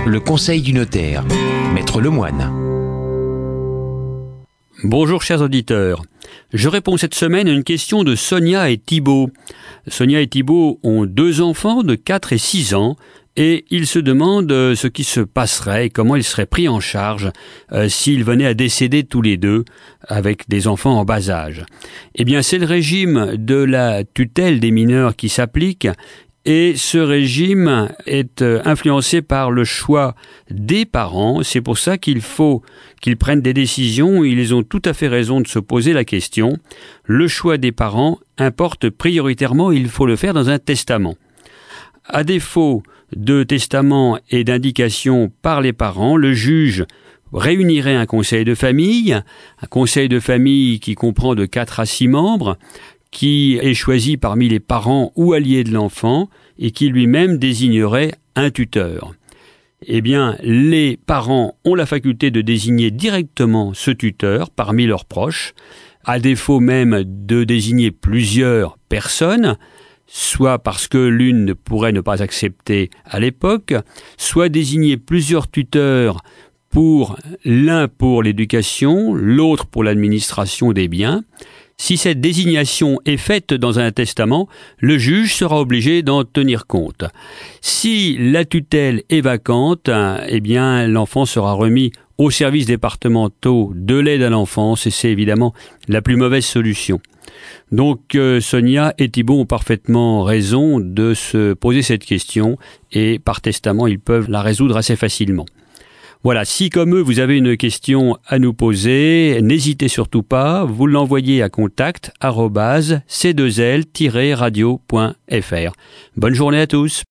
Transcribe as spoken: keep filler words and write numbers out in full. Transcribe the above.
Le conseil du notaire, Maître Lemoine. Bonjour chers auditeurs. Je réponds cette semaine à une question de Sonia et Thibaut. Sonia et Thibaut ont deux enfants de quatre et six ans et ils se demandent ce qui se passerait et comment ils seraient pris en charge euh, s'ils venaient à décéder tous les deux avec des enfants en bas âge. Eh bien, c'est le régime de la tutelle des mineurs qui s'applique. Et ce régime est influencé par le choix des parents. C'est pour ça qu'il faut qu'ils prennent des décisions. Ils ont tout à fait raison de se poser la question. Le choix des parents importe prioritairement. Il faut le faire dans un testament. À défaut de testament et d'indication par les parents, le juge réunirait un conseil de famille, un conseil de famille qui comprend de quatre à six membres, qui est choisi parmi les parents ou alliés de l'enfant et qui lui-même désignerait un tuteur. Eh bien, les parents ont la faculté de désigner directement ce tuteur parmi leurs proches, à défaut même de désigner plusieurs personnes, soit parce que l'une ne pourrait ne pas accepter à l'époque, soit désigner plusieurs tuteurs pour l'un pour l'éducation, l'autre pour l'administration des biens. Si cette désignation est faite dans un testament, le juge sera obligé d'en tenir compte. Si la tutelle est vacante, eh bien, l'enfant sera remis aux services départementaux de l'aide à l'enfance et c'est évidemment la plus mauvaise solution. Donc, euh, Sonia et Thibaut ont parfaitement raison de se poser cette question et par testament, ils peuvent la résoudre assez facilement. Voilà, si comme eux, vous avez une question à nous poser, n'hésitez surtout pas, vous l'envoyez à contact arobase c deux l tiret radio point f r. Bonne journée à tous.